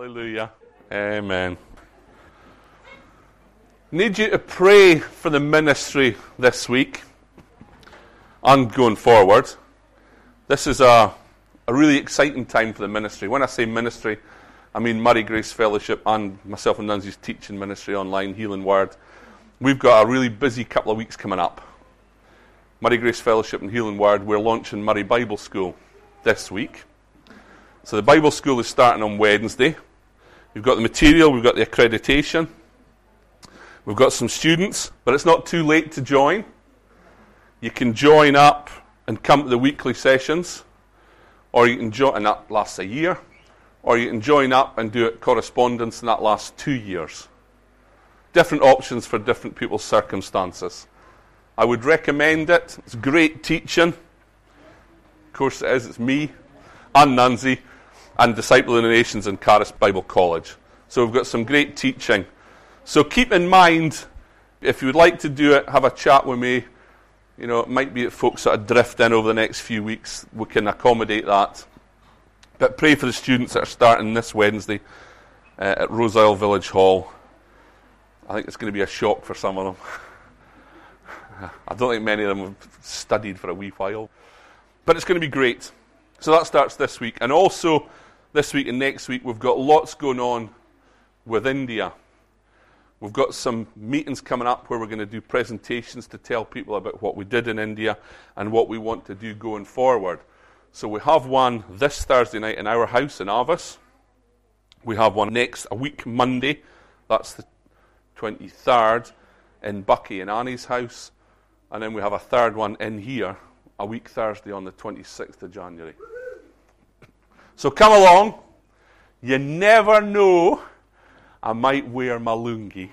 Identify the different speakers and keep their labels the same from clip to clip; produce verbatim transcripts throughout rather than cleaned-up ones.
Speaker 1: Hallelujah. Amen. Need you to pray for the ministry this week and going forward. This is a, a really exciting time for the ministry. When I say ministry, I mean Murray Grace Fellowship and myself and Nancy's teaching ministry online, Healing Word. We've got a really busy couple of weeks coming up. Murray Grace Fellowship and Healing Word, we're launching Murray Bible School this week. So the Bible School is starting on Wednesday. We've got the material, we've got the accreditation. We've got some students, but it's not too late to join. You can join up and come to the weekly sessions, or you can join, and that lasts a year, or you can join up and do it correspondence, and that lasts two years. Different options for different people's circumstances. I would recommend it. It's great teaching. Of course it is. It's me and Nancy and Disciple of the Nations and Caris Bible College. So we've got some great teaching. So keep in mind, if you would like to do it, have a chat with me. You know, it might be that folks sort of drift in over the next few weeks. We can accommodate that. But pray for the students that are starting this Wednesday uh, at Rose Isle Village Hall. I think it's going to be a shock for some of them. I don't think many of them have studied for a wee while. But it's going to be great. So that starts this week. And also, this week and next week, we've got lots going on with India. We've got some meetings coming up where we're going to do presentations to tell people about what we did in India and what we want to do going forward. So we have one this Thursday night in our house in Avis. We have one next, a week Monday. That's the twenty-third in Bucky and Annie's house. And then we have a third one in here, a week Thursday on the twenty-sixth of January. So come along. You never know. I might wear my lungi.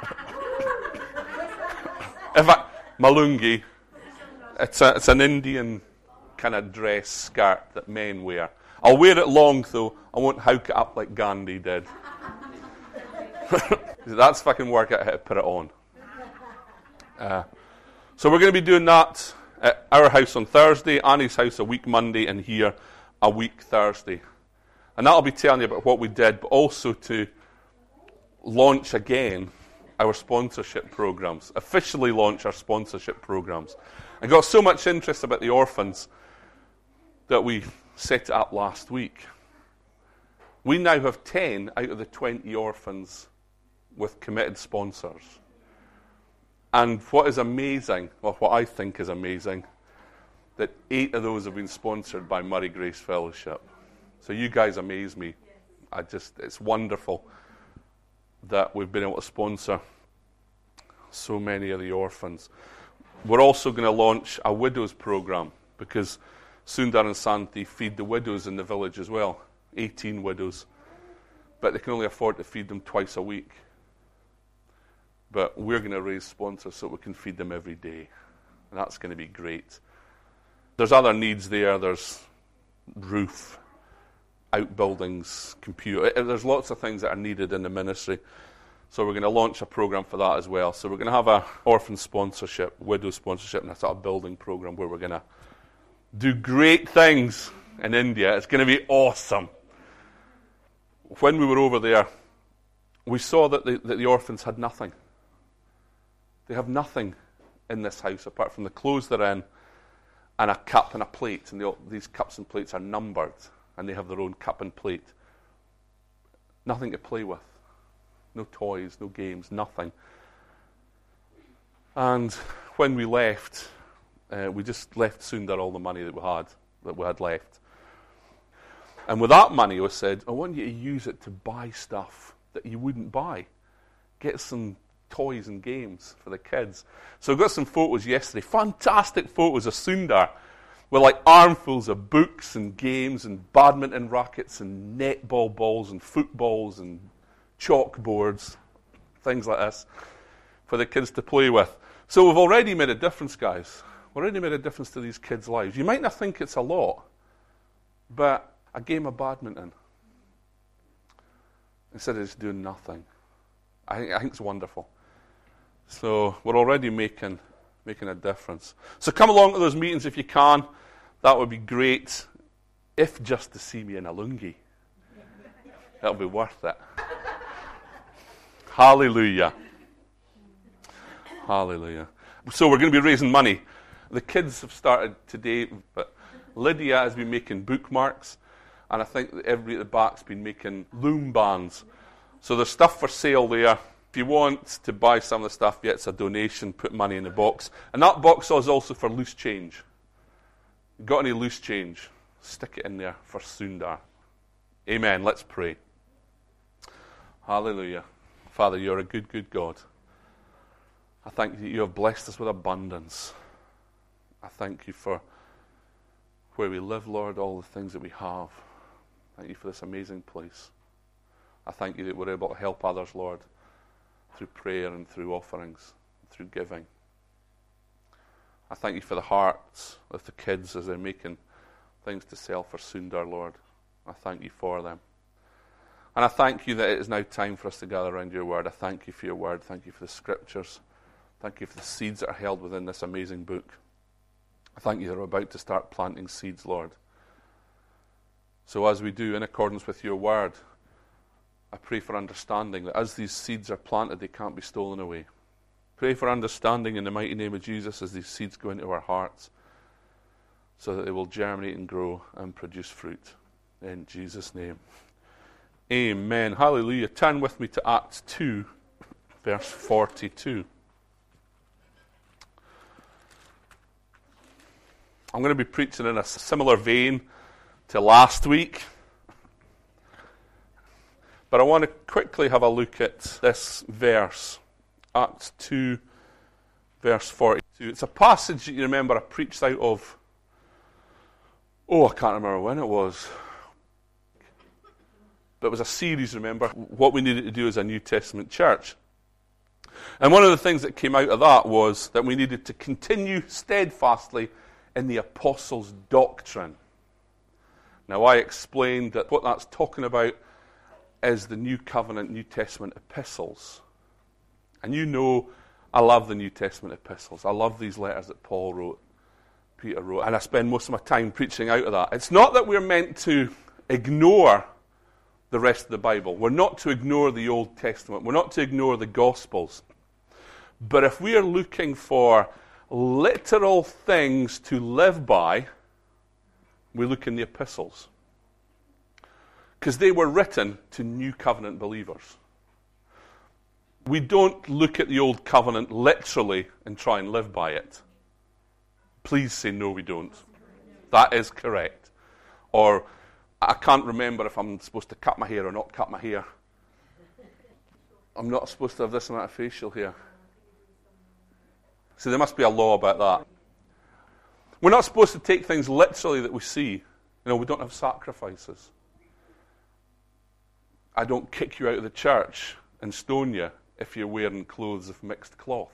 Speaker 1: If I, my lungi, it's, a, it's an Indian kind of dress skirt that men wear. I'll wear it long though. I won't howk it up like Gandhi did. That's if I can work out how to put it on. Uh, so we're going to be doing that at our house on Thursday, Annie's house a week Monday, and here a week Thursday. And that'll be telling you about what we did, but also to launch again our sponsorship programs, officially launch our sponsorship programs. I got so much interest about the orphans that we set it up last week. We now have ten out of the twenty orphans with committed sponsors. And what is amazing, well, what I think is amazing, that eight of those have been sponsored by Murray Grace Fellowship. So you guys amaze me. I just, it's wonderful that we've been able to sponsor so many of the orphans. We're also going to launch a widows program because Sundar and Santi feed the widows in the village as well, eighteen widows, but they can only afford to feed them twice a week. But we're going to raise sponsors so we can feed them every day, and that's going to be great. There's other needs there. There's roof, outbuildings, computer. There's lots of things that are needed in the ministry. So we're going to launch a program for that as well. So we're going to have a orphan sponsorship, widow sponsorship, and a sort of building program where we're going to do great things in India. It's going to be awesome. When we were over there, we saw that the, that the orphans had nothing. They have nothing in this house apart from the clothes they're in and a cup and a plate. And they all, these cups and plates are numbered. And they have their own cup and plate. Nothing to play with. No toys, no games, nothing. And when we left, uh, we just left Sundar all the money that we had, that we had left. And with that money, we said, I want you to use it to buy stuff that you wouldn't buy. Get some toys and games for the kids. So I got some photos yesterday, fantastic photos of Sundar, with like armfuls of books and games and badminton rackets and netball balls and footballs and chalkboards, things like this, for the kids to play with. So we've already made a difference, guys. We've already made a difference to these kids' lives. You might not think it's a lot, but a game of badminton, instead of just doing nothing, I think, I think it's wonderful. So we're already making making a difference. So come along to those meetings if you can. That would be great, if just to see me in a lungi. It'll be worth it. Hallelujah. Hallelujah. So we're going to be raising money. The kids have started today, but Lydia has been making bookmarks, and I think that everybody at the back's been making loom bands. So there's stuff for sale there. If you want to buy some of the stuff, yeah, it's a donation, put money in the box. And that box is also for loose change. Got any loose change? Stick it in there for Sundar. Amen. Let's pray. Hallelujah. Father, you're a good, good God. I thank you that you have blessed us with abundance. I thank you for where we live, Lord, all the things that we have. Thank you for this amazing place. I thank you that we're able to help others, Lord, through prayer and through offerings, and through giving. I thank you for the hearts of the kids as they're making things to sell for Sundar, Lord. I thank you for them. And I thank you that it is now time for us to gather around your word. I thank you for your word. Thank you for the scriptures. Thank you for the seeds that are held within this amazing book. I thank you that we're about to start planting seeds, Lord. So as we do in accordance with your word, I pray for understanding that as these seeds are planted, they can't be stolen away. Pray for understanding in the mighty name of Jesus as these seeds go into our hearts so that they will germinate and grow and produce fruit. In Jesus' name. Amen. Hallelujah. Turn with me to Acts two, verse forty-two. I'm going to be preaching in a similar vein to last week. But I want to quickly have a look at this verse. Acts two, verse forty-two. It's a passage that you remember I preached out of. Oh, I can't remember when it was. But it was a series, remember, what we needed to do as a New Testament church. And one of the things that came out of that was that we needed to continue steadfastly in the apostles' doctrine. Now, I explained that what that's talking about is the New Covenant, New Testament epistles. And you know I love the New Testament epistles. I love these letters that Paul wrote, Peter wrote, and I spend most of my time preaching out of that. It's not that we're meant to ignore the rest of the Bible. We're not to ignore the Old Testament. We're not to ignore the Gospels. But if we are looking for literal things to live by, we look in the epistles. Because they were written to New Covenant believers. We don't look at the Old Covenant literally and try and live by it. Please say no, we don't. That is correct. Or I can't remember if I'm supposed to cut my hair or not cut my hair. I'm not supposed to have this amount of facial hair. So there must be a law about that. We're not supposed to take things literally that we see. You know, we don't have sacrifices. I don't kick you out of the church and stone you if you're wearing clothes of mixed cloth.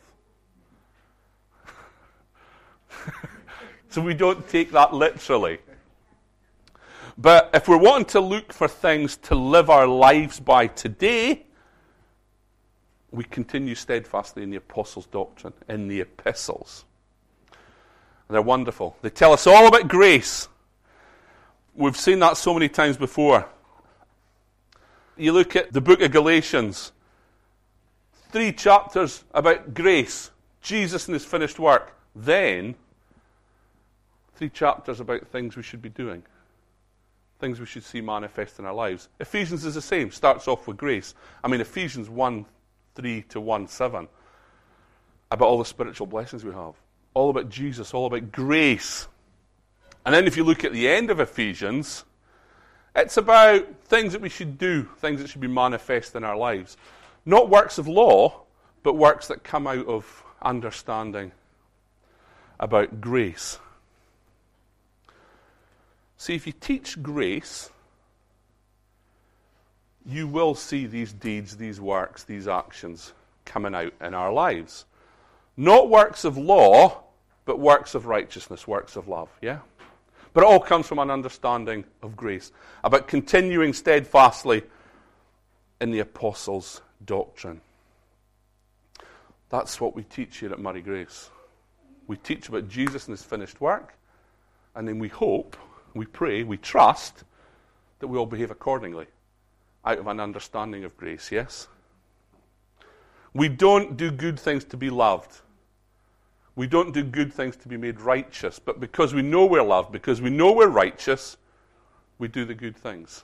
Speaker 1: So we don't take that literally. But if we're wanting to look for things to live our lives by today, we continue steadfastly in the apostles' doctrine, in the epistles. They're wonderful. They tell us all about grace. We've seen that so many times before. You look at the book of Galatians, three chapters about grace, Jesus and his finished work. Then, three chapters about things we should be doing, things we should see manifest in our lives. Ephesians is the same, starts off with grace. I mean, Ephesians one three to one seven, about all the spiritual blessings we have, all about Jesus, all about grace. And then if you look at the end of Ephesians, it's about things that we should do, things that should be manifest in our lives. Not works of law, but works that come out of understanding about grace. See, if you teach grace, you will see these deeds, these works, these actions coming out in our lives. Not works of law, but works of righteousness, works of love, yeah? But it all comes from an understanding of grace, about continuing steadfastly in the apostles' doctrine. That's what we teach here at Murray Grace. We teach about Jesus and his finished work, and then we hope, we pray, we trust that we all behave accordingly. out of an understanding of grace, yes? We don't do good things to be loved. We don't do good things to be made righteous. But because we know we're loved, because we know we're righteous, we do the good things.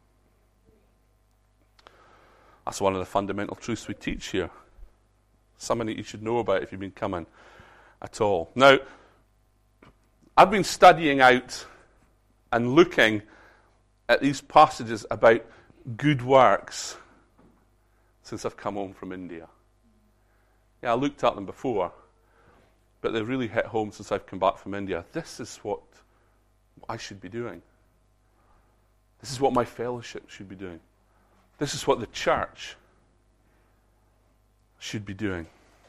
Speaker 1: That's one of the fundamental truths we teach here. Something that you should know about if you've been coming at all. Now, I've been studying out and looking at these passages about good works since I've come home from India. Yeah, I looked at them before, but they've really hit home since I've come back from India. This is what I should be doing. This is what my fellowship should be doing. This is what the church should be doing.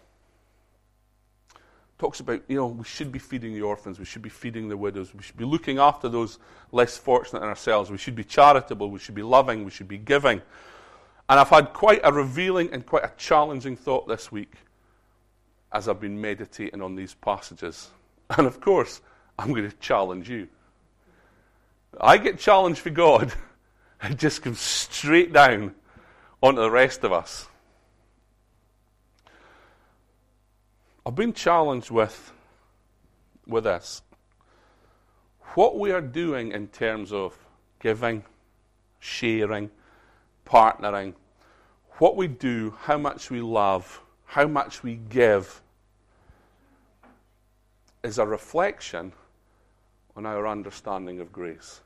Speaker 1: Talks about, you know, we should be feeding the orphans, we should be feeding the widows, we should be looking after those less fortunate than ourselves, we should be charitable, we should be loving, we should be giving. And I've had quite a revealing and quite a challenging thought this week as I've been meditating on these passages. And of course, I'm going to challenge you. I get challenged for God, it just comes straight down onto the rest of us. I've been challenged with, with this. What we are doing in terms of giving, sharing, partnering, what we do, how much we love, how much we give, is a reflection on our understanding of grace.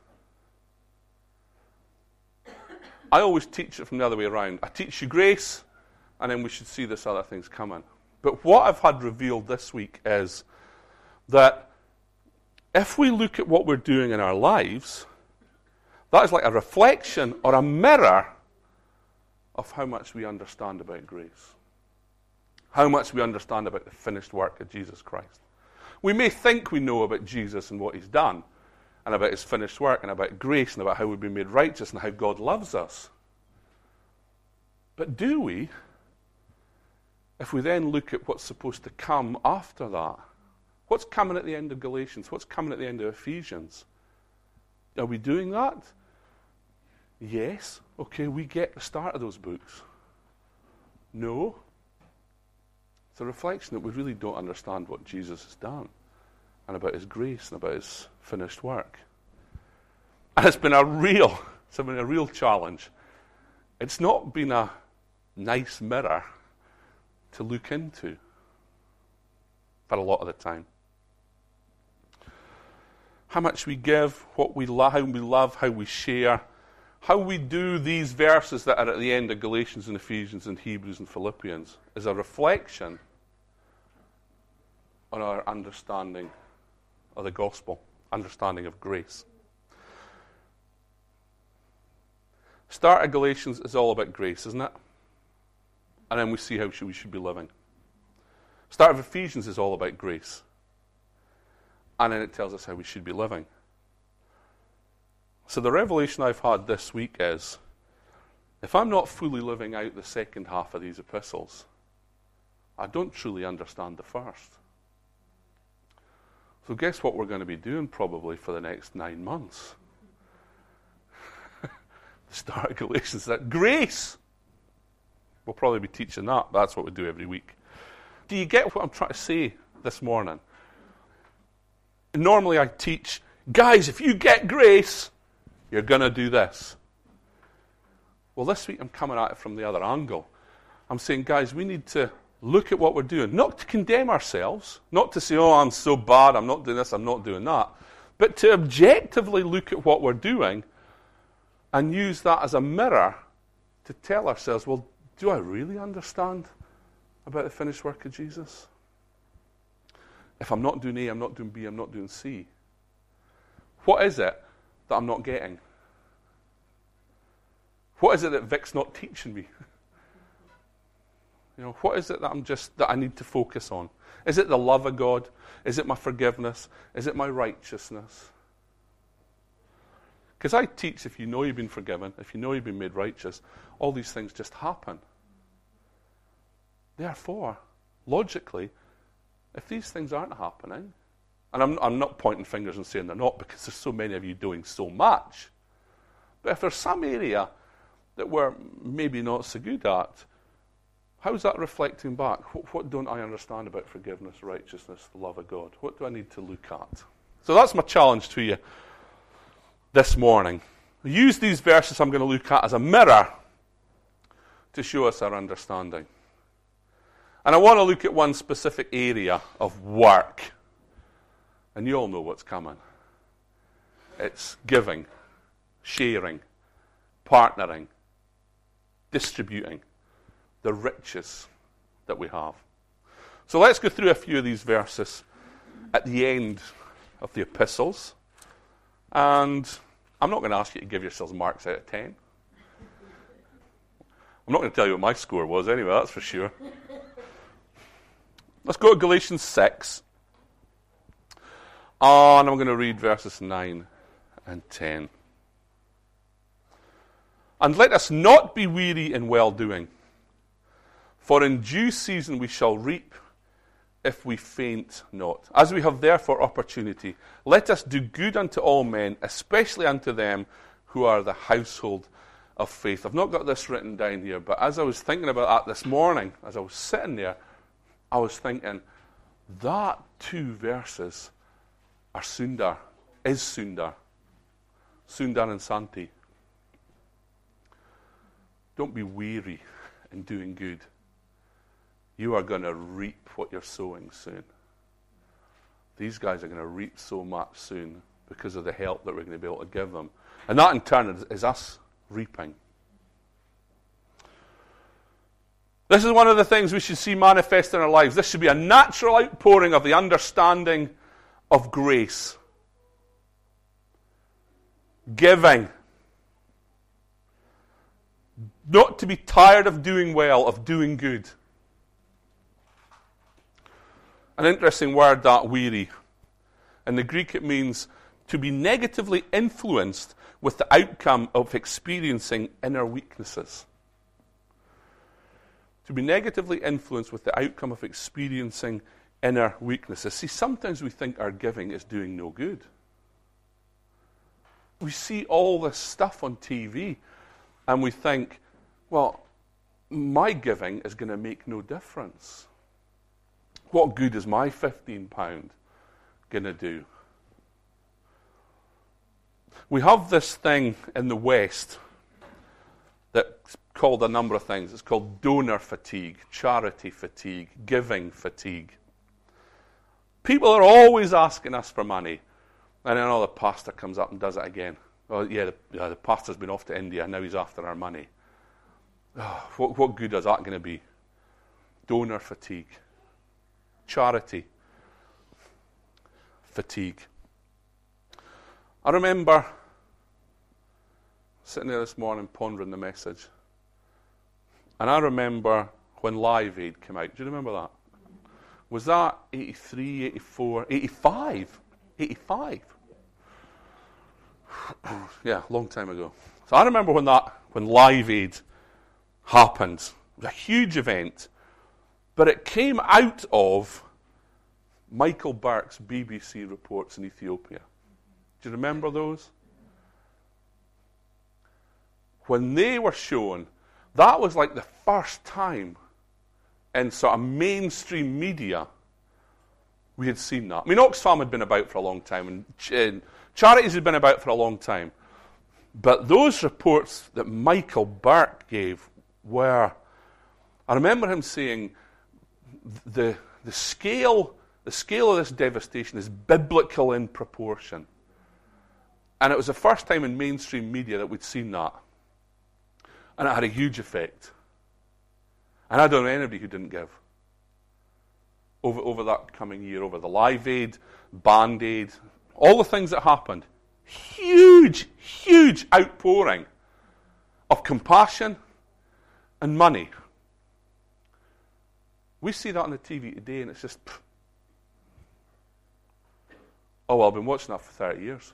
Speaker 1: I always teach it from the other way around. I teach you grace, and then we should see this other things coming. But what I've had revealed this week is that if we look at what we're doing in our lives, that is like a reflection or a mirror of how much we understand about grace. How much we understand about the finished work of Jesus Christ. We may think we know about Jesus and what he's done, and about his finished work, and about grace, and about how we've been made righteous, and how God loves us. But do we? If we then look at what's supposed to come after that, what's coming at the end of Galatians? What's coming at the end of Ephesians? Are we doing that? Yes. Okay, we get the start of those books. No. It's a reflection that we really don't understand what Jesus has done, and about his grace, and about his finished work. And it's been a real, it's been a real challenge. It's not been a nice mirror to look into for a lot of the time. How much we give, what we lo- how we love, how we share, how we do these verses that are at the end of Galatians and Ephesians and Hebrews and Philippians is a reflection on our understanding of the gospel, understanding of grace. Start of Galatians is all about grace, isn't it? And then we see how we should be living. Start of Ephesians is all about grace. And then it tells us how we should be living. So the revelation I've had this week is, if I'm not fully living out the second half of these epistles, I don't truly understand the first. So guess what we're going to be doing probably for the next nine months? The start of Galatians, that grace. We'll probably be teaching that. That's what we do every week. Do you get what I'm trying to say this morning? Normally I teach, guys, if you get grace, you're going to do this. Well, this week I'm coming at it from the other angle. I'm saying, guys, we need to look at what we're doing. Not to condemn ourselves. Not to say, oh, I'm so bad, I'm not doing this, I'm not doing that. But to objectively look at what we're doing and use that as a mirror to tell ourselves, well, do I really understand about the finished work of Jesus? If I'm not doing A, I'm not doing B, I'm not doing C. What is it that I'm not getting? What is it that Vic's not teaching me? You know, what is it that I'm just that I need to focus on? Is it the love of God? Is it my forgiveness? Is it my righteousness? Because I teach, if you know you've been forgiven, if you know you've been made righteous, all these things just happen. Therefore, logically, if these things aren't happening, and I'm, I'm not pointing fingers and saying they're not, because there's so many of you doing so much, but if there's some area that we're maybe not so good at, how's that reflecting back? What, what don't I understand about forgiveness, righteousness, the love of God? What do I need to look at? So that's my challenge to you this morning. Use these verses I'm going to look at as a mirror to show us our understanding. And I want to look at one specific area of work. And you all know what's coming. It's giving, sharing, partnering, distributing the riches that we have. So let's go through a few of these verses at the end of the epistles. And I'm not going to ask you to give yourselves marks out of ten. I'm not going to tell you what my score was anyway, that's for sure. Let's go to Galatians six. And I'm going to read verses nine and ten. And let us not be weary in well-doing, for in due season we shall reap if we faint not. As we have therefore opportunity, let us do good unto all men, especially unto them who are the household of faith. I've not got this written down here, but as I was thinking about that this morning, as I was sitting there, I was thinking, that two verses are Sundar, is Sundar. Sundar and Santi. Don't be weary in doing good. You are going to reap what you're sowing soon. These guys are going to reap so much soon because of the help that we're going to be able to give them. And that in turn is, is us reaping. This is one of the things we should see manifest in our lives. This should be a natural outpouring of the understanding of grace. Giving. Not to be tired of doing well, of doing good. An interesting word, that, weary. In the Greek it means to be negatively influenced with the outcome of experiencing inner weaknesses. To be negatively influenced with the outcome of experiencing inner weaknesses. See, sometimes we think our giving is doing no good. We see all this stuff on T V and we think, well, my giving is going to make no difference. What good is my fifteen pounds going to do? We have this thing in the West that's called a number of things. It's called donor fatigue, charity fatigue, giving fatigue. People are always asking us for money. And then oh, the pastor comes up and does it again. Oh, yeah, the, yeah, the pastor's been off to India, now he's after our money. Oh, what, what good is that going to be? Donor fatigue. Charity fatigue. I remember sitting there this morning pondering the message. And I remember when Live Aid came out. Do you remember that? Was that eighty-three, eighty-four, eighty-five? eighty-five. Yeah, a long time ago. So I remember when that, when Live Aid happened. It was a huge event. But it came out of Michael Burke's B B C reports in Ethiopia. Do you remember those? When they were shown, that was like the first time in sort of mainstream media we had seen that. I mean, Oxfam had been about for a long time, and ch- charities had been about for a long time. But those reports that Michael Burke gave were, I remember him saying, the the scale the scale of this devastation is biblical in proportion. And it was the first time in mainstream media that we'd seen that. And it had a huge effect. And I don't know anybody who didn't give. Over, over that coming year, over the Live Aid, Band Aid, all the things that happened. Huge, huge outpouring of compassion and money. We see that on the T V today and it's just, pff. Oh, well, I've been watching that for thirty years.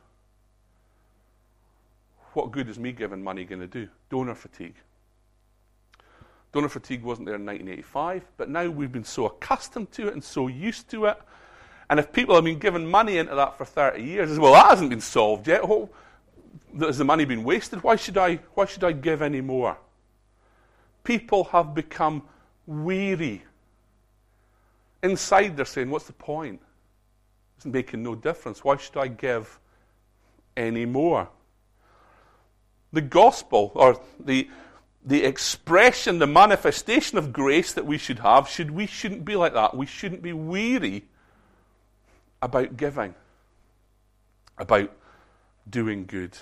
Speaker 1: What good is me giving money going to do? Donor fatigue. Donor fatigue wasn't there in nineteen eighty-five, but now we've been so accustomed to it and so used to it. And if people have been giving money into that for thirty years, well, that hasn't been solved yet. has the money been wasted? Why should I, why should I give any more? People have become weary. Inside they're saying, what's the point? It's making no difference. Why should I give any more? The gospel, or the, the expression, the manifestation of grace that we should have, should we shouldn't be like that. We shouldn't be weary about giving, about doing good.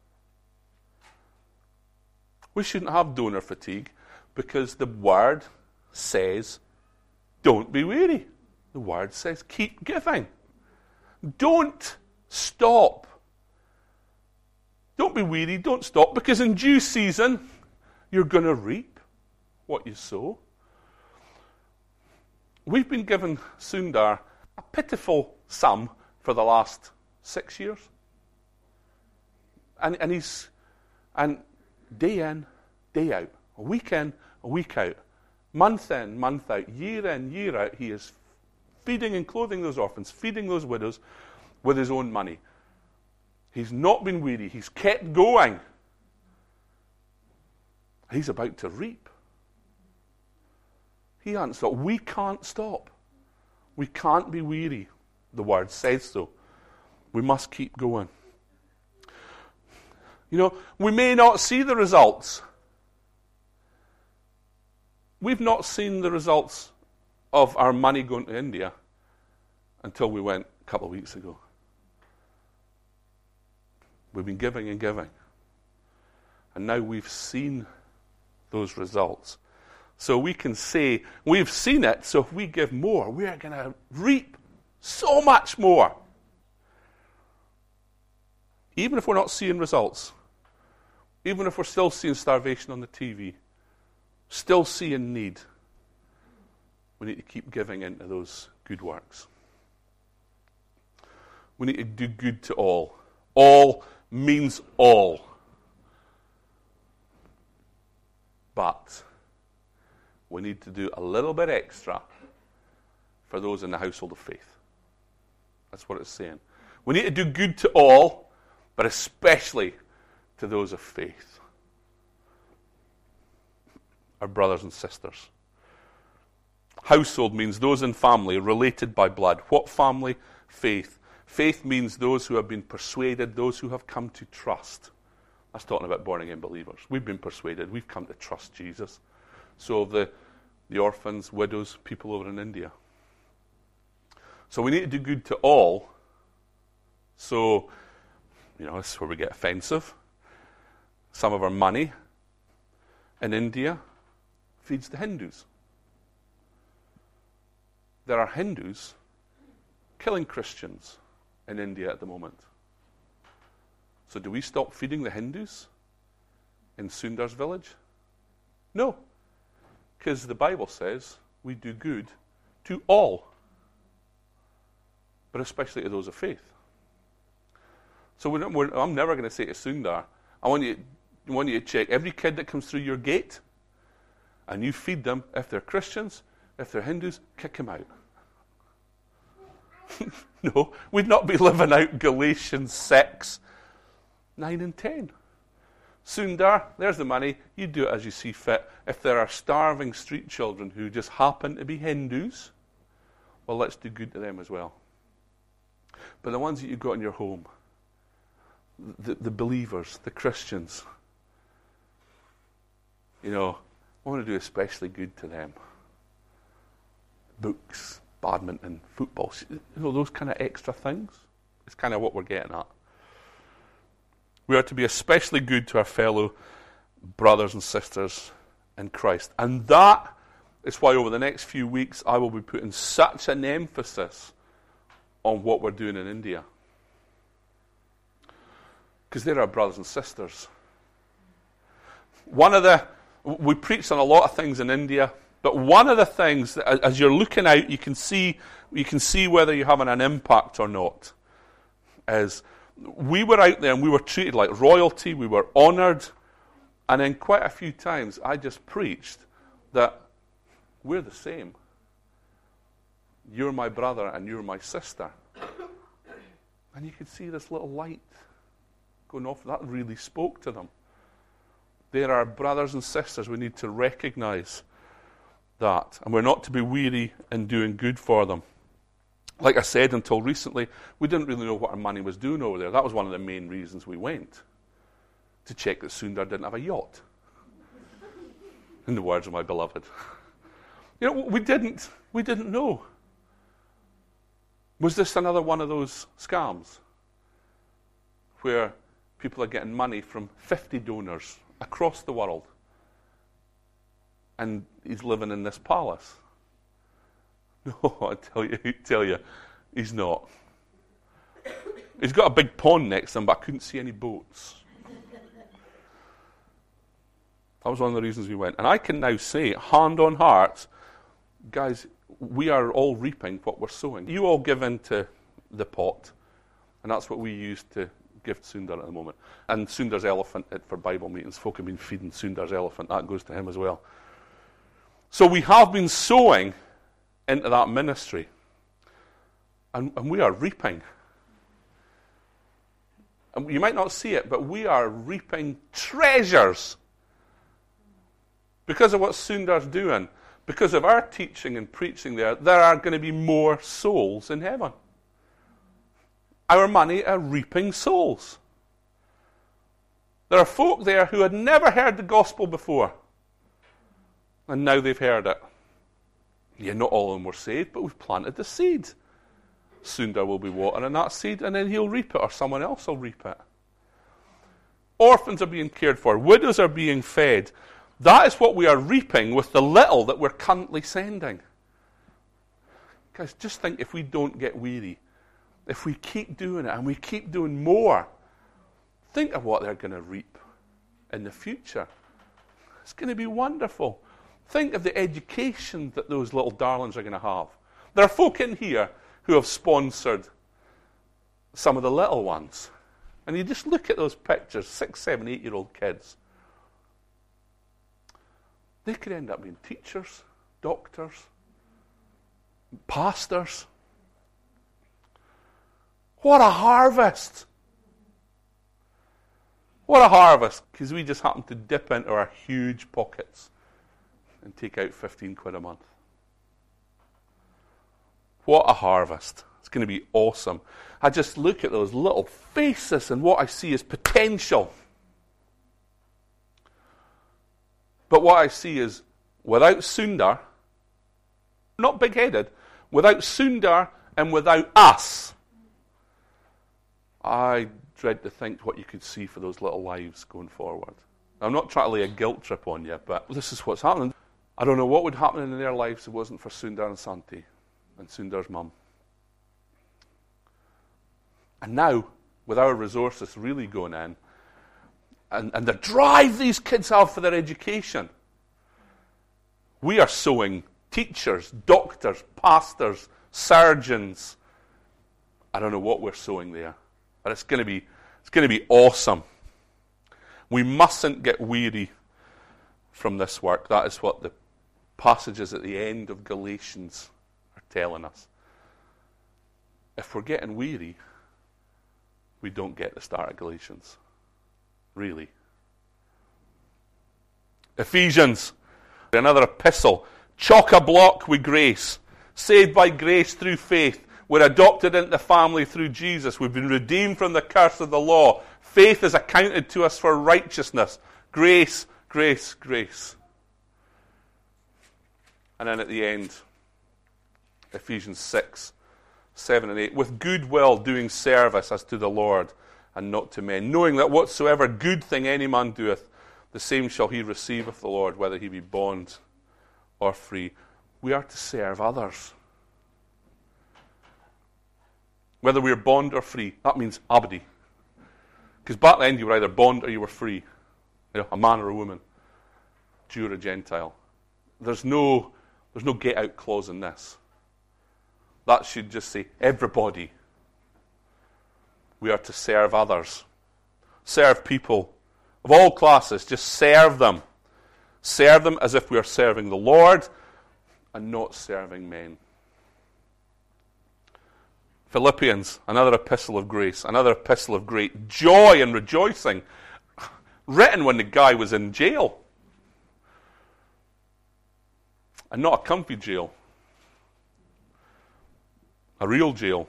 Speaker 1: We shouldn't have donor fatigue because the Word says, don't be weary. The Word says, keep giving. Don't stop. Don't be weary, don't stop, because in due season, you're going to reap what you sow. We've been given Sundar a pitiful sum for the last six years. And, and he's, and day in, day out, a week in, a week out, month in, month out, year in, year out, he is feeding and clothing those orphans, feeding those widows with his own money. He's not been weary. He's kept going. He's about to reap. He hasn't stopped. We can't stop. We can't be weary. The Word says so. We must keep going. You know, we may not see the results. We've not seen the results of our money going to India until we went a couple of weeks ago. We've been giving and giving. And now we've seen those results. So we can say, we've seen it, so if we give more, we are going to reap so much more. Even if we're not seeing results. Even if we're still seeing starvation on the T V. Still seeing need. We need to keep giving into those good works. We need to do good to all. All means all. But we need to do a little bit extra for those in the household of faith. That's what it's saying. We need to do good to all, but especially to those of faith. Our brothers and sisters. Household means those in family, related by blood. What family? Faith. Faith means those who have been persuaded, those who have come to trust. That's talking about born-again believers. We've been persuaded. We've come to trust Jesus. So the, the orphans, widows, people over in India. So we need to do good to all. So, you know, this is where we get offensive. Some of our money in India feeds the Hindus. There are Hindus killing Christians in India at the moment. So do we stop feeding the Hindus in Sundar's village? No. Because the Bible says we do good to all. But especially to those of faith. So we're not, we're, I'm never going to say to Sundar, I want you, I want you to check every kid that comes through your gate, and you feed them. If they're Christians, if they're Hindus, kick them out. No, we'd not be living out Galatians six, nine and ten. Sundar, there's the money. You do it as you see fit. If there are starving street children who just happen to be Hindus, well, let's do good to them as well. But the ones that you've got in your home, the, the believers, the Christians, you know, I want to do especially good to them. Books, badminton, football, you know, those kind of extra things. It's kind of what we're getting at. We are to be especially good to our fellow brothers and sisters in Christ. And that is why over the next few weeks I will be putting such an emphasis on what we're doing in India. Because they're our brothers and sisters. One of the, we preach on a lot of things in India, but one of the things that as you're looking out, you can see, you can see whether you're having an impact or not, is we were out there and we were treated like royalty, we were honoured, and then quite a few times I just preached that we're the same. You're my brother and you're my sister. And you could see this little light going off, that really spoke to them. They're our brothers and sisters. We need to recognize that. And we're not to be weary in doing good for them. Like I said, until recently, we didn't really know what our money was doing over there. That was one of the main reasons we went, to check that Sundar didn't have a yacht. In the words of my beloved. You know, we didn't, we didn't know. Was this another one of those scams where people are getting money from fifty donors across the world and he's living in this palace? No, I tell you, I tell you, he's not. He's got a big pond next to him, but I couldn't see any boats. That was one of the reasons we went. And I can now say, hand on heart, guys, we are all reaping what we're sowing. You all give into the pot, and that's what we use to give Sundar at the moment. And Sundar's elephant for Bible meetings. Folk have been feeding Sundar's elephant. That goes to him as well. So we have been sowing into that ministry. And, and we are reaping. And you might not see it, but we are reaping treasures. Because of what Sundar's doing, because of our teaching and preaching there, there are going to be more souls in heaven. Our money are reaping souls. There are folk there who had never heard the gospel before, and now they've heard it. Yeah, not all of them were saved, but we've planted the seed. Sundar will be watering that seed, and then he'll reap it, or someone else will reap it. Orphans are being cared for. Widows are being fed. That is what we are reaping with the little that we're currently sending. Guys, just think if we don't get weary, if we keep doing it and we keep doing more, think of what they're going to reap in the future. It's going to be wonderful. Think of the education that those little darlings are going to have. There are folk in here who have sponsored some of the little ones. And you just look at those pictures, six, seven, eight-year-old kids. They could end up being teachers, doctors, pastors. What a harvest! What a harvest, because we just happen to dip into our huge pockets and take out fifteen quid a month. What a harvest. It's going to be awesome. I just look at those little faces and what I see is potential. But what I see is, without Sundar, not big-headed, without Sundar and without us, I dread to think what you could see for those little lives going forward. I'm not trying to lay a guilt trip on you, but this is what's happening. I don't know what would happen in their lives if it wasn't for Sundar and Santi and Sundar's mum. And now, with our resources really going in, and, and the drive these kids have for their education, we are sowing teachers, doctors, pastors, surgeons. I don't know what we're sowing there, but it's going to be it's going to be awesome. We mustn't get weary from this work. That is what the passages at the end of Galatians are telling us. If we're getting weary, we don't get the start of Galatians. Really. Ephesians, another epistle, chock-a-block with grace. Saved by grace through faith. We're adopted into the family through Jesus. We've been redeemed from the curse of the law. Faith is accounted to us for righteousness. Grace, grace, grace. And then at the end, Ephesians six, seven and eight. With good will doing service as to the Lord and not to men, knowing that whatsoever good thing any man doeth, the same shall he receive of the Lord, whether he be bond or free. We are to serve others. Whether we are bond or free, that means abdi. Because back then you were either bond or you were free. You know, a man or a woman, Jew or a Gentile. There's no, there's no get out clause in this. That should just say everybody. We are to serve others. Serve people of all classes. Just serve them. Serve them as if we are serving the Lord and not serving men. Philippians, another epistle of grace, another epistle of great joy and rejoicing, written when the guy was in jail. And not a comfy jail. A real jail.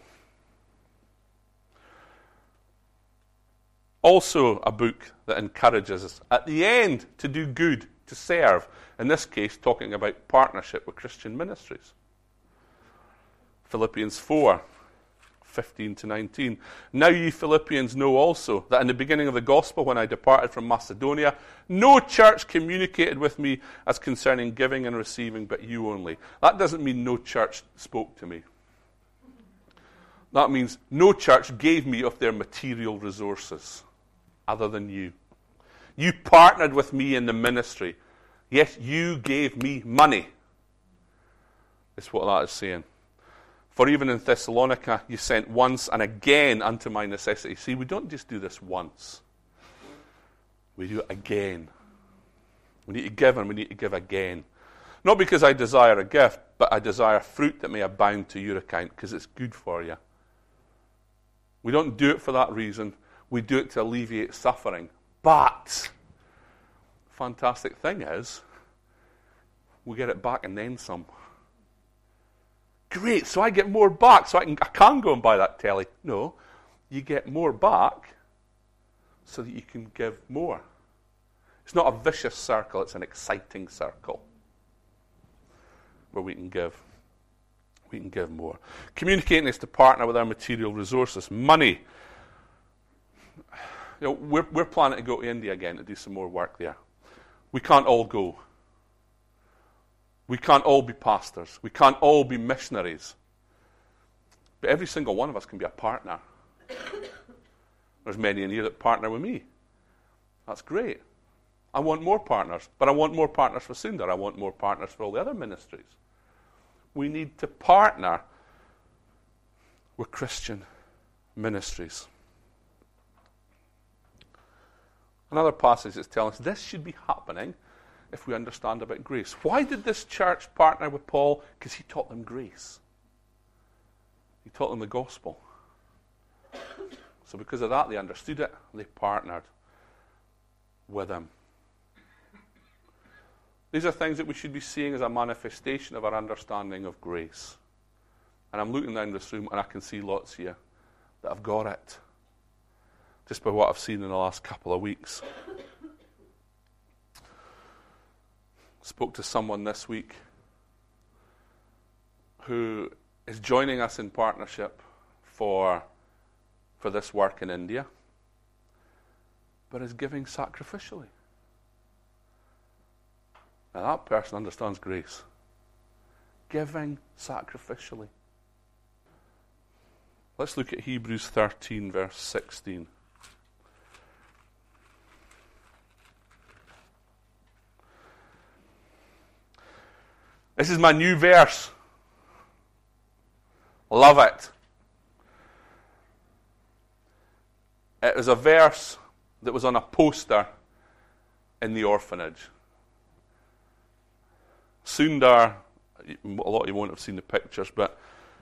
Speaker 1: Also a book that encourages us at the end to do good, to serve. In this case, talking about partnership with Christian ministries. Philippians four, fifteen to nineteen. Now ye Philippians know also that in the beginning of the gospel, when I departed from Macedonia, no church communicated with me as concerning giving and receiving, but you only. That doesn't mean no church spoke to me. That means no church gave me of their material resources other than you. You partnered with me in the ministry. Yes, you gave me money. That's what that is saying. For even in Thessalonica, you sent once and again unto my necessity. See, we don't just do this once. We do it again. We need to give, and we need to give again. Not because I desire a gift, but I desire fruit that may abound to your account, because it's good for you. We don't do it for that reason. We do it to alleviate suffering. But the fantastic thing is, we get it back and then some. Great, so I get more back, so I can, I can go and buy that telly. No, you get more back so that you can give more. It's not a vicious circle, it's an exciting circle where we can give. We can give more. Communicating is to partner with our material resources. Money. You know, we're, we're planning to go to India again to do some more work there. We can't all go. We can't all be pastors. We can't all be missionaries. But every single one of us can be a partner. There's many in here that partner with me. That's great. I want more partners. But I want more partners for Sundar. I want more partners for all the other ministries. We need to partner with Christian ministries. Another passage is telling us this should be happening if we understand about grace. Why did this church partner with Paul? Because he taught them grace. He taught them the gospel. So because of that, they understood it. They partnered with him. These are things that we should be seeing as a manifestation of our understanding of grace. And I'm looking down this room and I can see lots here that have got it. Just by what I've seen in the last couple of weeks. Spoke to someone this week who is joining us in partnership for, for this work in India, but is giving sacrificially. Now that person understands grace. Giving sacrificially. Let's look at Hebrews thirteen, verse sixteen. This is my new verse. Love it. It was a verse that was on a poster in the orphanage. Sundar, a lot of you won't have seen the pictures, but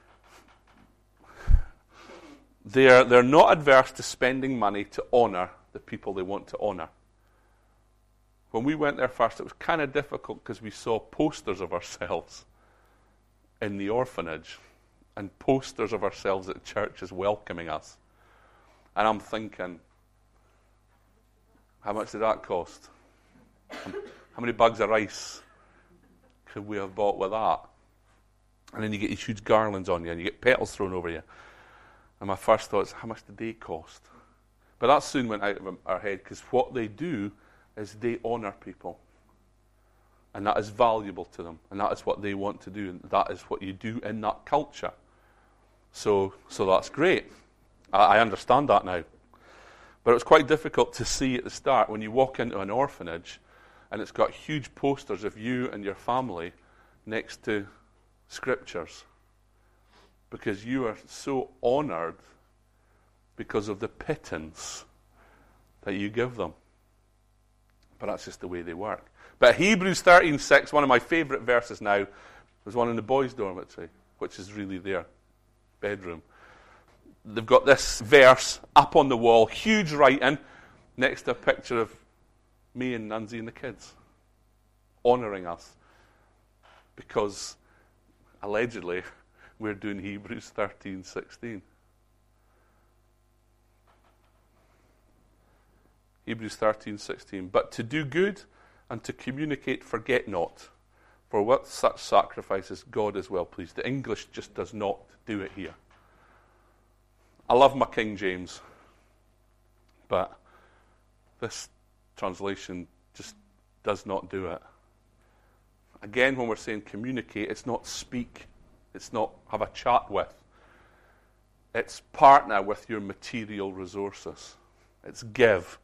Speaker 1: they're, they're not adverse to spending money to honour the people they want to honour. When we went there first, it was kind of difficult because we saw posters of ourselves in the orphanage and posters of ourselves at churches welcoming us. And I'm thinking, how much did that cost? How many bags of rice could we have bought with that? And then you get these huge garlands on you and you get petals thrown over you. And my first thought is, how much did they cost? But that soon went out of our head because what they do is they honour people. And that is valuable to them. And that is what they want to do. And that is what you do in that culture. So so that's great. I, I understand that now. But it was quite difficult to see at the start when you walk into an orphanage and it's got huge posters of you and your family next to scriptures. Because you are so honoured because of the pittance that you give them. But that's just the way they work. But Hebrews thirteen six, one of my favourite verses now, was one in the boys' dormitory, which is really their bedroom. they've got this verse up on the wall, huge writing, next to a picture of me and Nancy and the kids, honouring us, because allegedly we're doing Hebrews thirteen sixteen. Hebrews thirteen sixteen. But to do good and to communicate, forget not. For what such sacrifices God is well pleased. The English just does not do it here. I love my King James, but this translation just does not do it. Again, when we're saying communicate, it's not speak. It's not have a chat with. It's partner with your material resources. It's give.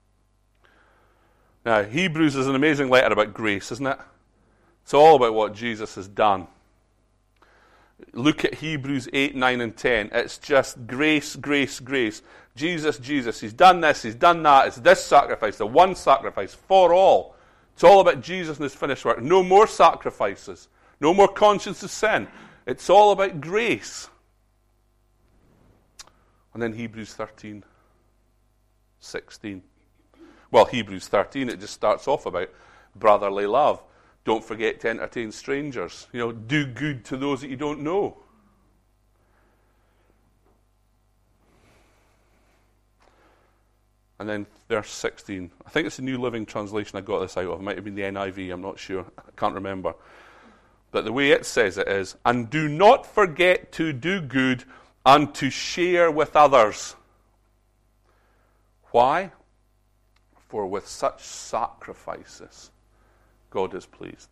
Speaker 1: Now, Hebrews is an amazing letter about grace, isn't it? It's all about what Jesus has done. Look at Hebrews eight, nine, and ten. It's just grace, grace, grace. Jesus, Jesus. He's done this, he's done that. It's this sacrifice, the one sacrifice for all. It's all about Jesus and his finished work. No more sacrifices. No more conscience of sin. It's all about grace. And then Hebrews thirteen sixteen. Well, Hebrews thirteen, it just starts off about brotherly love. Don't forget to entertain strangers. You know, do good to those that you don't know. And then verse sixteen. I think it's the New Living Translation I got this out of. It might have been the N I V, I'm not sure. I can't remember. But the way it says it is, and do not forget to do good and to share with others. Why? For with such sacrifices, God is pleased.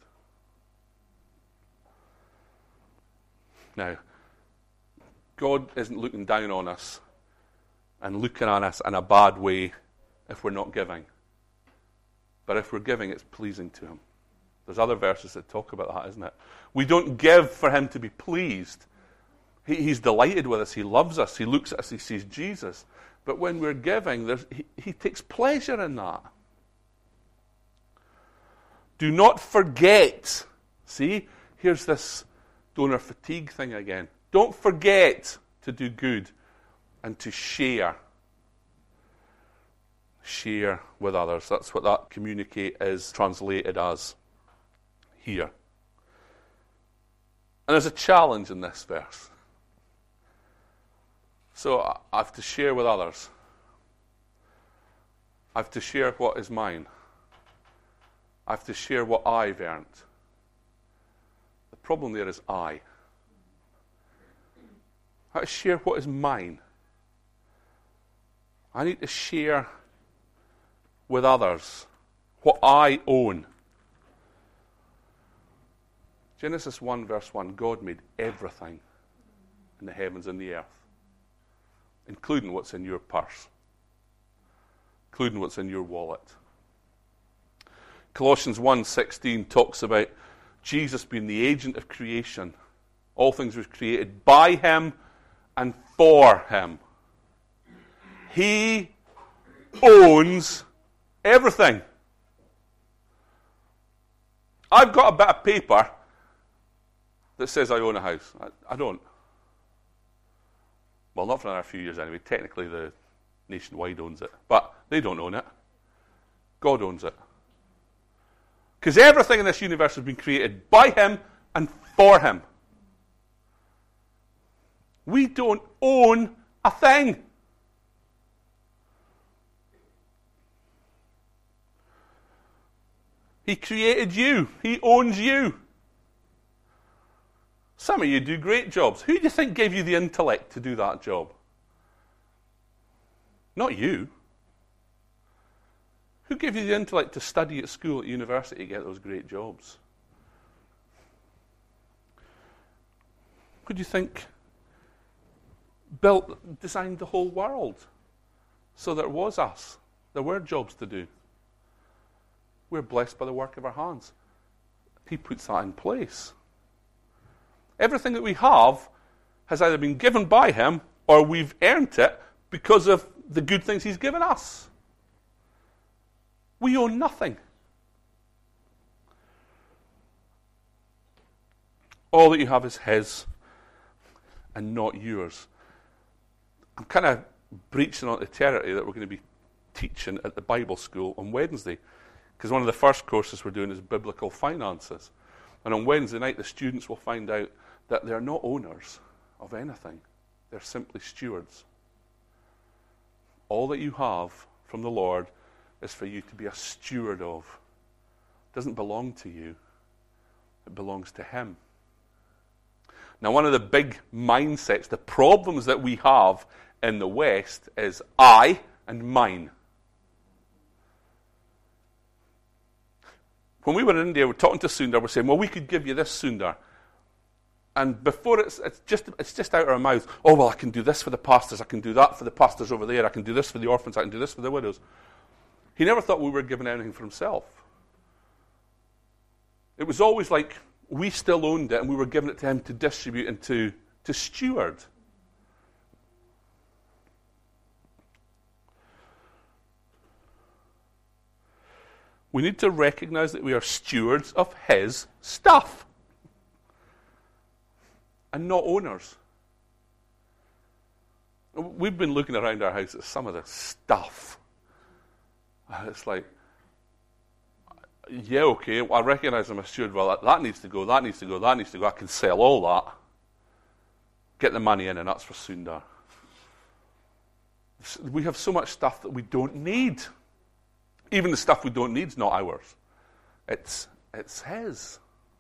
Speaker 1: Now, God isn't looking down on us and looking at us in a bad way if we're not giving. But if we're giving, it's pleasing to him. There's other verses that talk about that, isn't it? We don't give for him to be pleased. He, he's delighted with us. He loves us. He looks at us. He sees Jesus. But when we're giving, there's, he, he takes pleasure in that. Do not forget. See, here's this donor fatigue thing again. Don't forget to do good and to share. Share with others. That's what that communicate is translated as here. And there's a challenge in this verse. So I have to share with others. I have to share what is mine. I have to share what I've earned. The problem there is I. I have to share what is mine. I need to share with others what I own. Genesis one verse one, God made everything in the heavens and the earth, including what's in your purse, including what's in your wallet. Colossians one sixteen talks about Jesus being the agent of creation. All things were created by him and for him. He owns everything. I've got a bit of paper that says I own a house. I, I don't. Well, not for another few years anyway. Technically, the Nationwide owns it. But they don't own it. God owns it. Because everything in this universe has been created by him and for him. We don't own a thing. He created you. He owns you. Some of you do great jobs. Who do you think gave you the intellect to do that job? Not you. Who gave you the intellect to study at school, at university, to get those great jobs? Who do you think built, designed the whole world so there was us? There were jobs to do. We're blessed by the work of our hands. He puts that in place. Everything that we have has either been given by him or we've earned it because of the good things he's given us. We own nothing. All that you have is his and not yours. I'm kind of breaching onto territory that we're going to be teaching at the Bible school on Wednesday, because one of the first courses we're doing is biblical finances. And on Wednesday night, the students will find out that they're not owners of anything. They're simply stewards. All that you have from the Lord is for you to be a steward of. It doesn't belong to you. It belongs to Him. Now, one of the big mindsets, the problems that we have in the West is I and mine. When we were in India, we were talking to Sundar, we're saying, well, we could give you this, Sundar. And before it's it's just it's just out of our mouths, oh, well, I can do this for the pastors, I can do that for the pastors over there, I can do this for the orphans, I can do this for the widows. He never thought we were giving anything for himself. It was always like we still owned it and we were giving it to him to distribute and to, to steward. We need to recognize that we are stewards of His stuff and not owners. We've been looking around our house at some of the stuff. And it's like, yeah, okay, well, I recognize I'm a steward. Well, that, that needs to go, that needs to go, that needs to go. I can sell all that. Get the money in, and that's for Sundar. We have so much stuff that we don't need. Even the stuff we don't need is not ours. It's, it's His.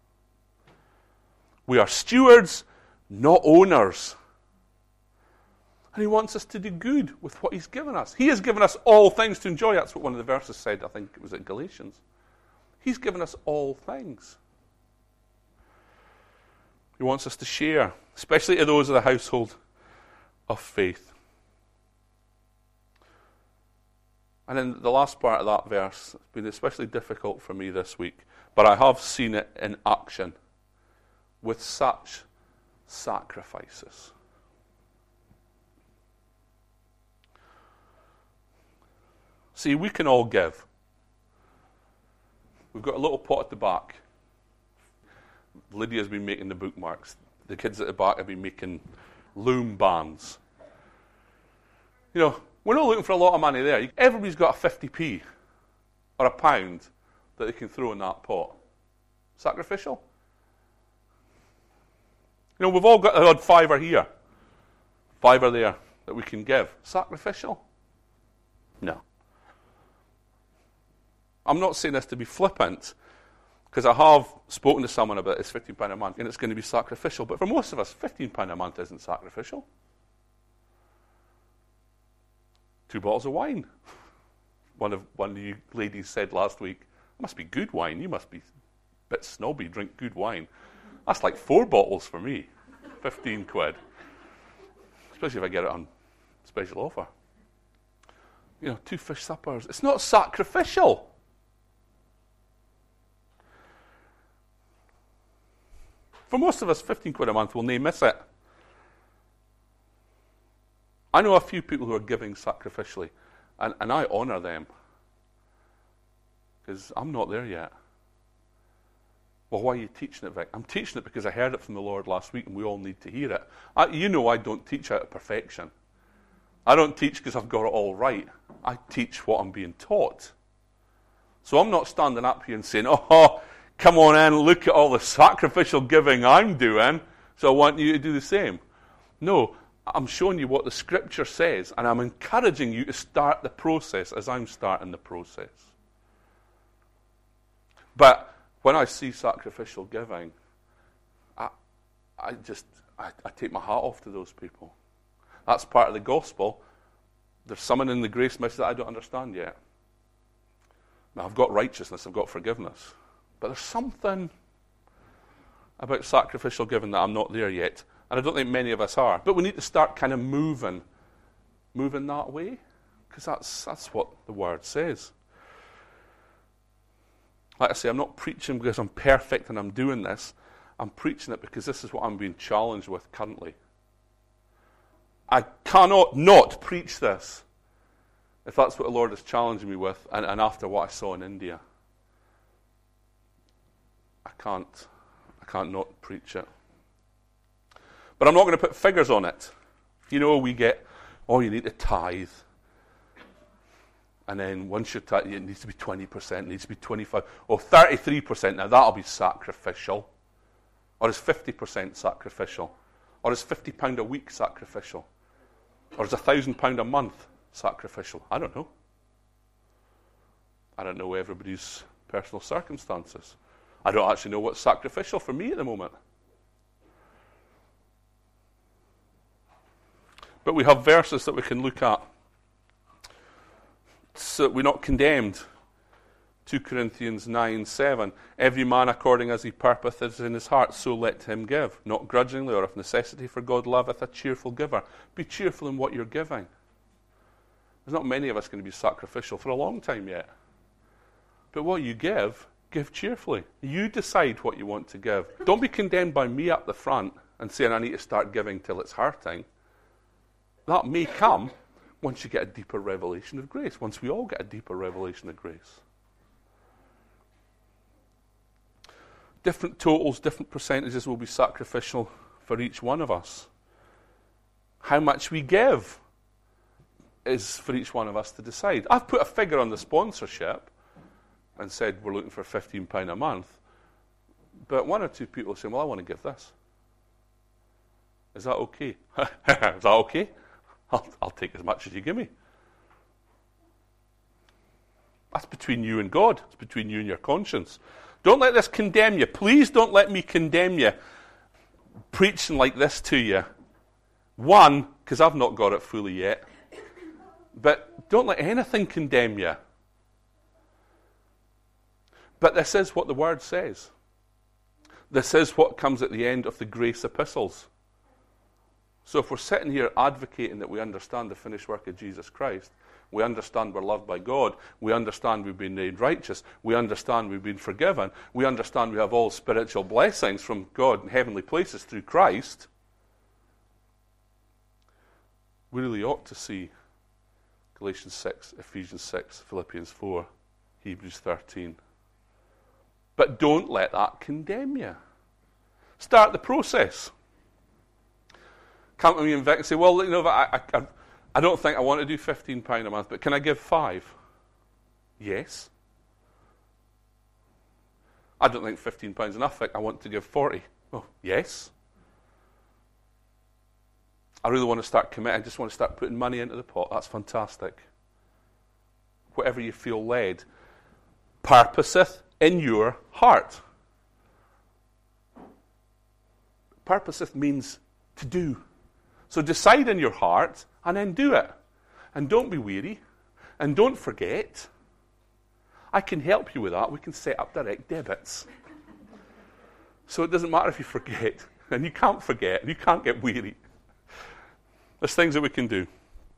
Speaker 1: We are stewards, not owners. And He wants us to do good with what He's given us. He has given us all things to enjoy. That's what one of the verses said, I think it was at Galatians. He's given us all things. He wants us to share, especially to those of the household of faith. And in the last part of that verse, it's been especially difficult for me this week, but I have seen it in action with such sacrifices. See, we can all give. We've got a little pot at the back. Lydia's been making the bookmarks. The kids at the back have been making loom bands. You know, we're not looking for a lot of money there. Everybody's got a fifty p or a pound that they can throw in that pot. Sacrificial? You know, we've all got an odd fiver here, fiver there that we can give. Sacrificial? No. I'm not saying this to be flippant, because I have spoken to someone about it's fifteen pounds a month and it's going to be sacrificial. But for most of us, fifteen pounds a month isn't sacrificial. Two bottles of wine. One of one of you ladies said last week, it must be good wine. You must be a bit snobby, drink good wine. That's like four bottles for me. fifteen quid. Especially if I get it on special offer. You know, two fish suppers. It's not sacrificial. For most of us, fifteen quid a month will nae miss it. I know a few people who are giving sacrificially, and, and I honour them. Because I'm not there yet. Well, why are you teaching it, Vic? I'm teaching it because I heard it from the Lord last week, and we all need to hear it. I, you know I don't teach out of perfection. I don't teach because I've got it all right. I teach what I'm being taught. So I'm not standing up here and saying, oh, come on in, look at all the sacrificial giving I'm doing, so I want you to do the same. No, I'm showing you what the Scripture says, and I'm encouraging you to start the process as I'm starting the process. But when I see sacrificial giving, I, I just, I, I take my hat off to those people. That's part of the gospel. There's someone in the grace message that I don't understand yet. Now, I've got righteousness, I've got forgiveness. But there's something about sacrificial giving that I'm not there yet. And I don't think many of us are. But we need to start kind of moving, moving that way. Because that's, that's what the Word says. Like I say, I'm not preaching because I'm perfect and I'm doing this. I'm preaching it because this is what I'm being challenged with currently. I cannot not preach this if that's what the Lord is challenging me with, and, and after what I saw in India. I can't, I can't not preach it. But I'm not going to put figures on it. You know, we get or you need to tithe. And then once you're tithe, it needs to be twenty percent, it needs to be twenty-five, or thirty-three percent. Now that'll be sacrificial. Or is fifty percent sacrificial? Or is fifty pounds a week sacrificial? Or is one thousand pounds a month sacrificial? I don't know. I don't know everybody's personal circumstances. I don't actually know what's sacrificial for me at the moment. But we have verses that we can look at so that we're not condemned. Two Corinthians nine seven. Every man according as he purposeth in his heart, so let him give. Not grudgingly or of necessity, for God loveth a cheerful giver. Be cheerful in what you're giving. There's not many of us going to be sacrificial for a long time yet. But what you give, give cheerfully. You decide what you want to give. Don't be condemned by me up the front and saying I need to start giving till it's hurting. That may come once you get a deeper revelation of grace, once we all get a deeper revelation of grace. Different totals, different percentages will be sacrificial for each one of us. How much we give is for each one of us to decide. I've put a figure on the sponsorship and said we're looking for fifteen pounds a month. But one or two people say, well, I want to give this. Is that okay? Is that okay? I'll, I'll take as much as you give me. That's between you and God. It's between you and your conscience. Don't let this condemn you. Please don't let me condemn you preaching like this to you. One, because I've not got it fully yet. But don't let anything condemn you. But this is what the Word says. This is what comes at the end of the grace epistles. So if we're sitting here advocating that we understand the finished work of Jesus Christ, we understand we're loved by God, we understand we've been made righteous, we understand we've been forgiven, we understand we have all spiritual blessings from God in heavenly places through Christ, we really ought to see Galatians six, Ephesians six, Philippians four, Hebrews thirteen. But don't let that condemn you. Start the process. Come to me and Vic and say, well, you know, I, I, I don't think I want to do fifteen pounds a month, but can I give five? Yes. I don't think fifteen pounds is enough, Vic. I want to give forty. Oh, yes. I really want to start committing. I just want to start putting money into the pot. That's fantastic. Whatever you feel led. Purposeth in your heart. Purposeth means to do. So decide in your heart and then do it. And don't be weary. And don't forget. I can help you with that. We can set up direct debits. So it doesn't matter if you forget. And you can't forget. And you can't get weary. There's things that we can do.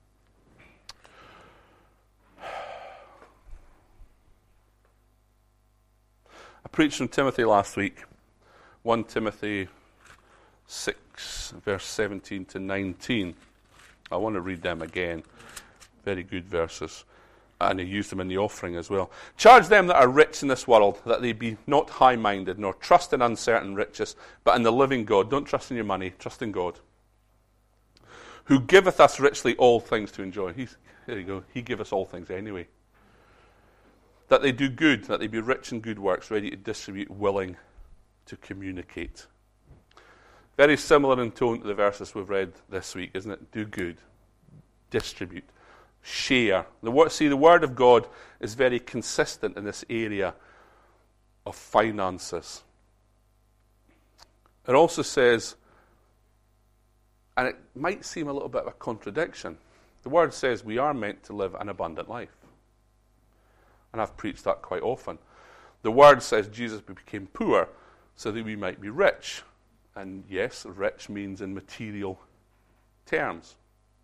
Speaker 1: I preached from Timothy last week. First Timothy six, verse seventeen to nineteen. I want to read them again. Very good verses. And he used them in the offering as well. Charge them that are rich in this world, that they be not high-minded, nor trust in uncertain riches, but in the living God. Don't trust in your money, trust in God. Who giveth us richly all things to enjoy. He's, there you go. He giveth us all things anyway. That they do good, that they be rich in good works, ready to distribute, willing to communicate. Very similar in tone to the verses we've read this week, isn't it? Do good, distribute, share. The word, see, the Word of God is very consistent in this area of finances. It also says, and it might seem a little bit of a contradiction, the Word says we are meant to live an abundant life. And I've preached that quite often. The Word says Jesus became poor so that we might be rich. And yes, rich means in material terms.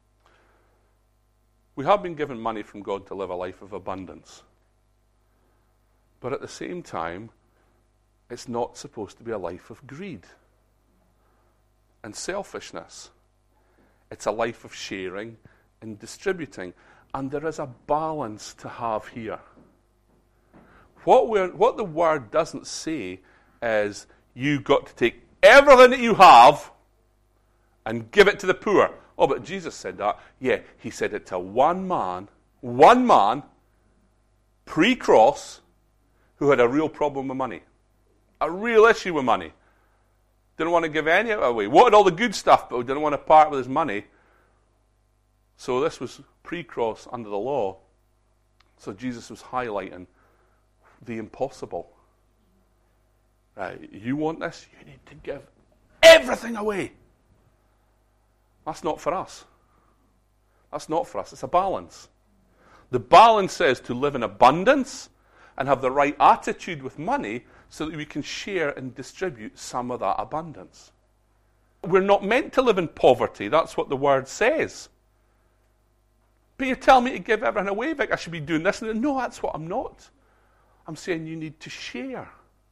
Speaker 1: We have been given money from God to live a life of abundance. But at the same time, it's not supposed to be a life of greed and selfishness. It's a life of sharing and distributing. And there is a balance to have here. What, we're, what the Word doesn't say is you've got to take everything that you have and give it to the poor. Oh, but Jesus said that. Yeah, he said it to one man, one man, pre-cross, who had a real problem with money. A real issue with money. Didn't want to give any of it away. Wanted all the good stuff, but didn't want to part with his money. So this was pre-cross under the law. So Jesus was highlighting the impossible. Right, you want this? You need to give everything away. That's not for us. That's not for us. It's a balance. The balance says to live in abundance and have the right attitude with money so that we can share and distribute some of that abundance. We're not meant to live in poverty. That's what the word says. But you tell me to give everything away, Vic, I should be doing this. No, that's what I'm not. I'm saying you need to share.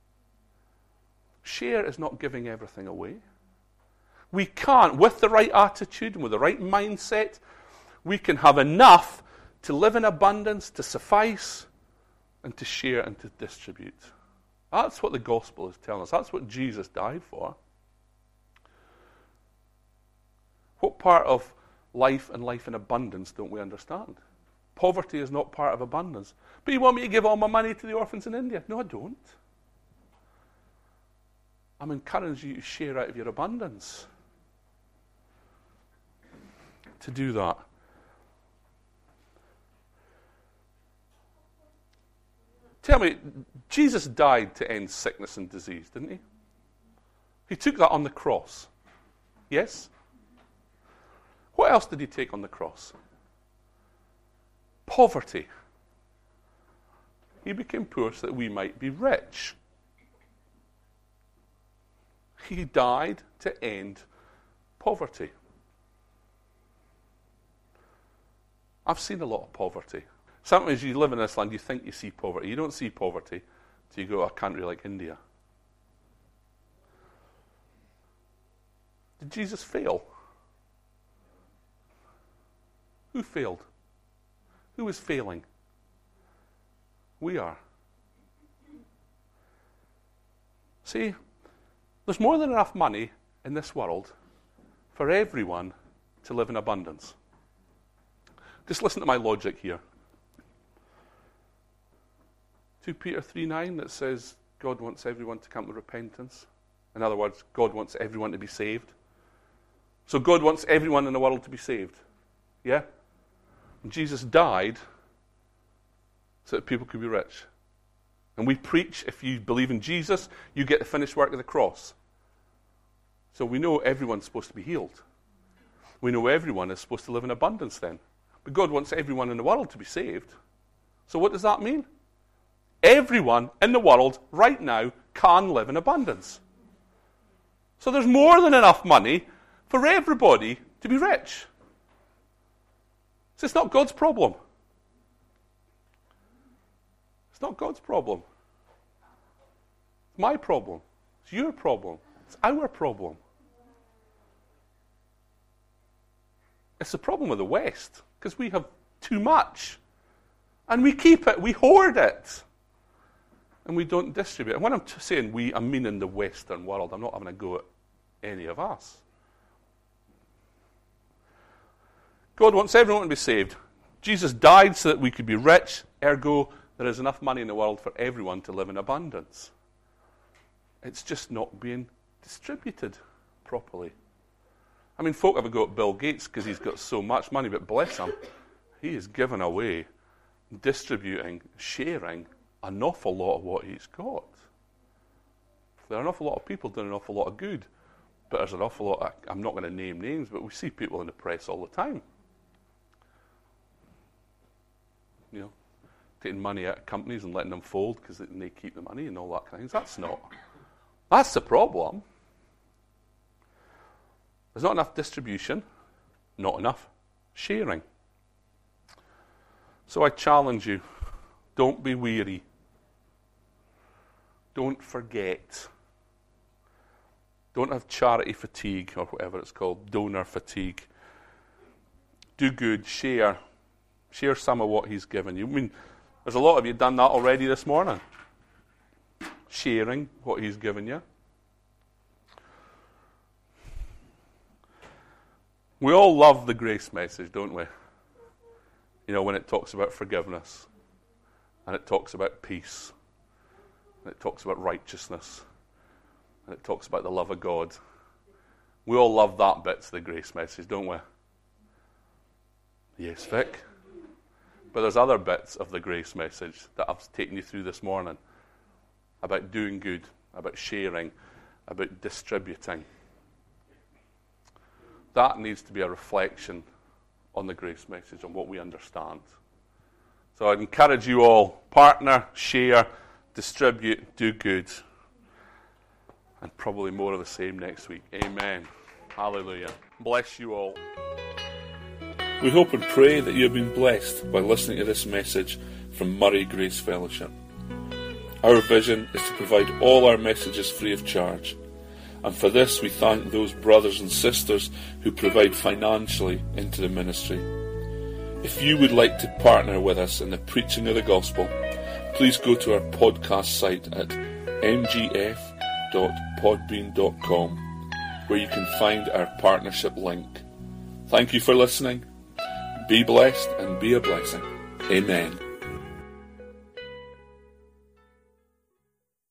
Speaker 1: Share is not giving everything away. We can't, with the right attitude and with the right mindset, we can have enough to live in abundance, to suffice, and to share and to distribute. That's what the gospel is telling us. That's what Jesus died for. What part of life and life in abundance don't we understand? Poverty is not part of abundance. But you want me to give all my money to the orphans in India? No, I don't. I'm encouraging you to share out of your abundance. To do that. Tell me, Jesus died to end sickness and disease, didn't he? He took that on the cross. Yes? What else did he take on the cross? Poverty. He became poor so that we might be rich. He died to end poverty. I've seen a lot of poverty. Sometimes you live in this land, you think you see poverty. You don't see poverty till you go to a country like India. Did Jesus fail? Who failed? Who was failing? We are. See, there's more than enough money in this world for everyone to live in abundance. Just listen to my logic here. Second Peter three nine that says God wants everyone to come to repentance. In other words, God wants everyone to be saved. So God wants everyone in the world to be saved. Yeah? And Jesus died so that people could be rich. And we preach, if you believe in Jesus, you get the finished work of the cross. So we know everyone's supposed to be healed. We know everyone is supposed to live in abundance then. But God wants everyone in the world to be saved. So what does that mean? Everyone in the world right now can live in abundance. So there's more than enough money for everybody to be rich. So it's not God's problem. It's not God's problem. It's my problem. It's your problem. It's our problem. It's the problem with the West, because we have too much. And we keep it, we hoard it. And we don't distribute it. And when I'm t- saying we, I mean in the Western world. I'm not having a go at any of us. God wants everyone to be saved. Jesus died so that we could be rich. Ergo, there is enough money in the world for everyone to live in abundance. It's just not being distributed properly. I mean, folk have a go at Bill Gates because he's got so much money, but bless him, he is giving away, distributing, sharing an awful lot of what he's got. There are an awful lot of people doing an awful lot of good, but there's an awful lot of, I'm not going to name names, but we see people in the press all the time. You know, taking money out of companies and letting them fold because they keep the money and all that kind of things. That's not, that's the problem. There's not enough distribution, not enough sharing. So I challenge you, don't be weary. Don't forget. Don't have charity fatigue or whatever it's called, donor fatigue. Do good, share. Share some of what he's given you. I mean, there's a lot of you done that already this morning. Sharing what he's given you. We all love the grace message, don't we? You know, when it talks about forgiveness, and it talks about peace, and it talks about righteousness, and it talks about the love of God. We all love that bit of the grace message, don't we? Yes, Vic. But there's other bits of the grace message that I've taken you through this morning about doing good, about sharing, about distributing. That needs to be a reflection on the grace message, on what we understand. So I'd encourage you all, partner, share, distribute, do good, and probably more of the same next week. Amen. Hallelujah. Bless you all.
Speaker 2: We hope and pray that you have been blessed by listening to this message from Murray Grace Fellowship. Our vision is to provide all our messages free of charge. And for this we thank those brothers and sisters who provide financially into the ministry. If you would like to partner with us in the preaching of the gospel, please go to our podcast site at m g f dot podbean dot com, where you can find our partnership link. Thank you for listening. Be blessed and be a blessing. Amen.